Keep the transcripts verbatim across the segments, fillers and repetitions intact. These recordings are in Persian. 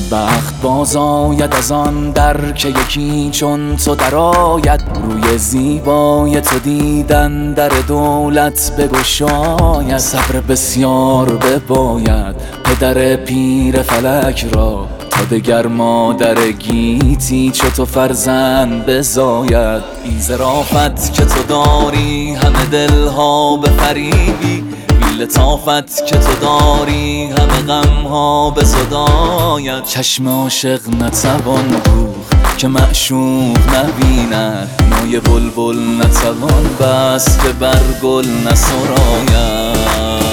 بخت باز آید از آن در که یکی چون تو درآید. روی زیبای تو دیدن در دولت بگشاید. صبر بسیار بباید پدر پیر فلک را، تا دگر مادر گیتی چو تو فرزند بزاید. بی ظرافت که تو داری همه دلها بفریبی، بی لطافت که تو داری همه غمها بزداید. چشم عاشق نتوان دوخت که معشوق نبیند، نای بلبل نتوان بست که بر گل نسراید.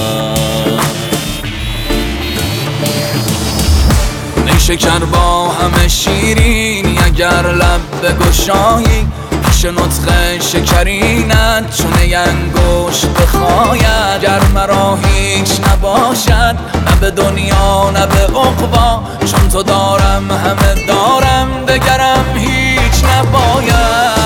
شکر با همه شیرینی اگر لب بگشایی، پیش نطق شکرینت چون انگشت بخاید. گر مرا هیچ نباشد نه به دنیا نه به عقبی، چون تو دارم همه دارم دگرم هیچ نباید.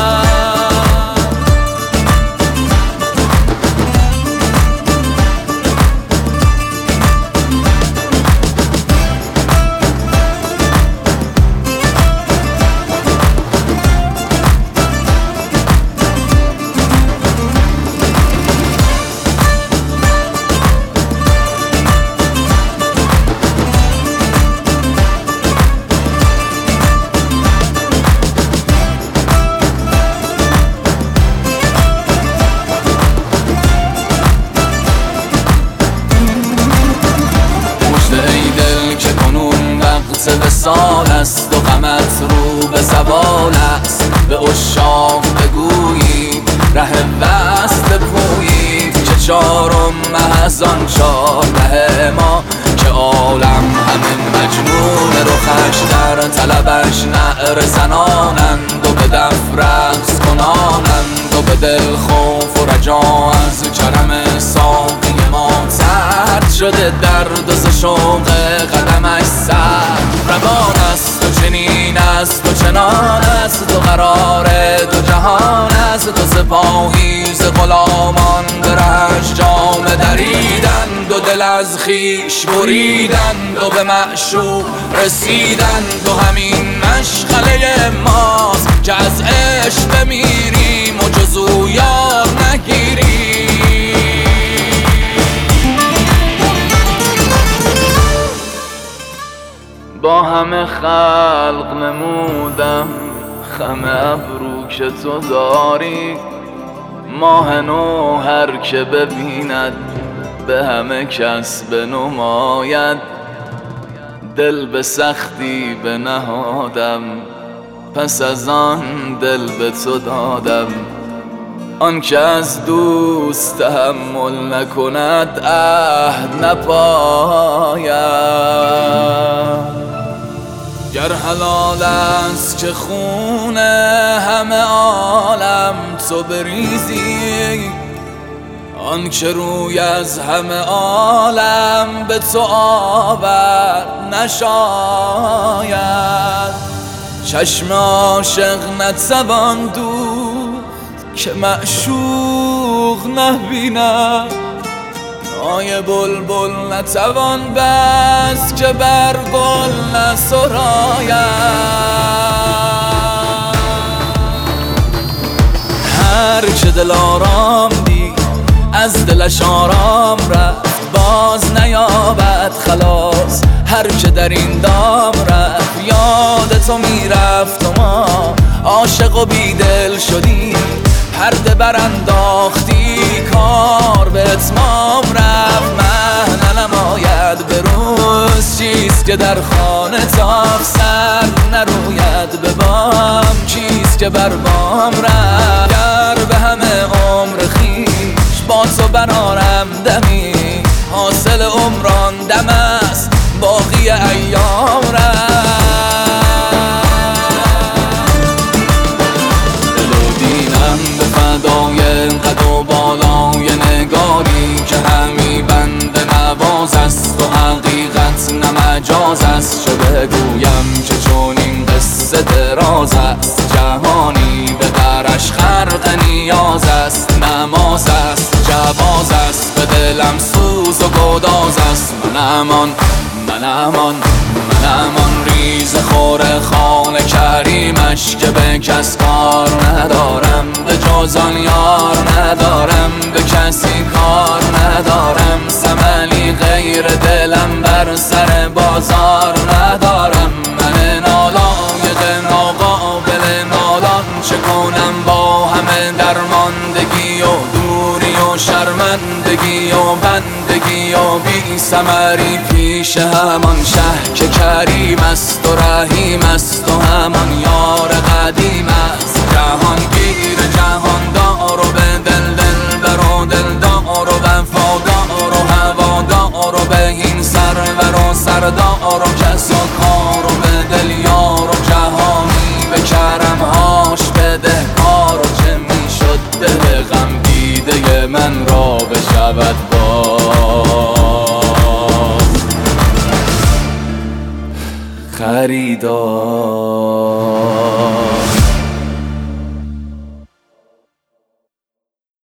وصال است و غمت رو به زوال است. به عشاق بگویید ره وصل بپویید، که چارم مه از آن چارده ما که عالم همه مجنون رخش در طلبش نعره زنانند و به دف رقص کنانند و به دل خوف و رجا از کرم ساقی ما سرد شده درد و ز شوق قدمش سرد روان است و چنین است و چنان است و قرار دو جهان است. و سپاهی ز غلامان به رهش جامه دریدند و دل از خویش بریدند و به معشوق رسیدند. و همین مشغله ماست که از عشق بمیریم و جز او یار نگیریم. با همه خلق نمودم خم ابرو که تو داری، ماه نو هر که ببیند به همه کس بنماید. دل به سختی بنهادم پس از آن دل به تو دادم. آن که از دوست تحمل نکند عهد نپاید. گر حلال است که خون همه عالم تو بریزی، آن که روی از همه عالم به تو آورد نشاید. چشم عاشق نتوان دوخت که معشوق نبیند، نای بلبل نتوان بست که بر گل نسراید. هر که دل آرام دید از دلش آرام رفت، باز نیابد خلاص. هر که در این دام رفت یاد تو میرفت و ما عاشق و بیدل شدیم. پرده برانداختی کار به اتمام رفت. مه ننماید به روز چیست که در خانه تاف سر نروید به بام چیست که بر بام رفت. گر به همه عمر خویش با تو برارم دمی، حاصل عمران دم است باقی ایام رفت. قد و بالای نگاری که همی بند نواز است و حقیقت نه مجاز است. چه بگویم که چون این قصه دراز است، جهانی به درش خرق نیاز است. نماز است جواز است به دلم سوز و گداز است. من امان من امان منم آن ریز خور خانه کریمش که به کس کار ندارم، به جز آن یار ندارم، به کسی کار ندارم. ثملی غیر دلم بر سر بازار ندارم. من نالایق ناقابل نالان چه کنم با همه درماندگی و دوری و شرمندگی و بندگی و بی ثمری پیش همان شه که کریم است و رحیم است و همان یار قدیم است. جهانگیر جهاندار و به دل دلبر و دلدار و وفادار و هوادار و به این سرور و سردار و کس و کار و به دل یار و جهانی به کرمهاش بدهکار. و چه میشد دل غم دیده من را بشود باز خریدار.